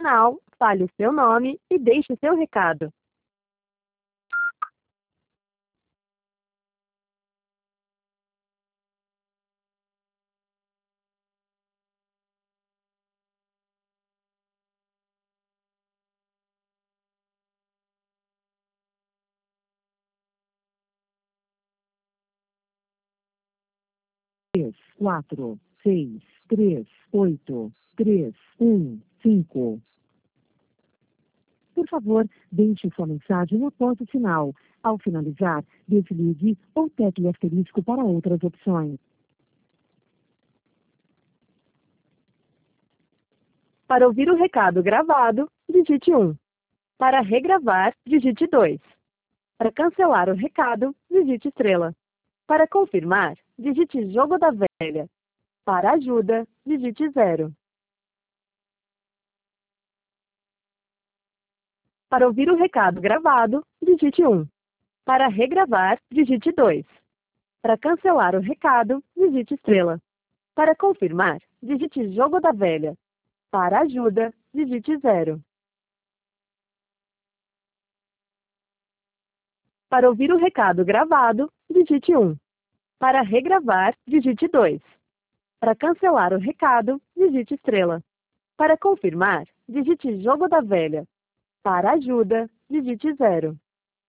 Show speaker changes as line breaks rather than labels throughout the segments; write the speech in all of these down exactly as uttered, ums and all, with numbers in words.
sinal, fale o seu nome e deixe seu recado.
três, quatro, seis, três, oito, três, um, cinco. Por favor, deixe sua mensagem após o sinal. Ao finalizar, desligue ou tecle asterisco para outras opções.
Para ouvir o recado gravado, digite um. Para regravar, digite dois. Para cancelar o recado, digite estrela. Para confirmar, digite jogo da velha. Para ajuda, digite zero. Para ouvir o recado gravado, digite um. Para regravar, digite dois. Para cancelar o recado, digite estrela. Para confirmar, digite jogo da velha. Para ajuda, digite zero. Para ouvir o recado gravado, digite um. Para regravar, digite dois. Para cancelar o recado, digite estrela. Para confirmar, digite jogo da velha. Para ajuda, digite zero.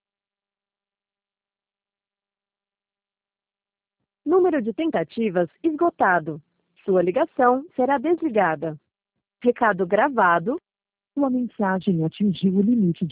Número de tentativas esgotado. Sua ligação será desligada. Recado gravado.
Sua mensagem atingiu o limite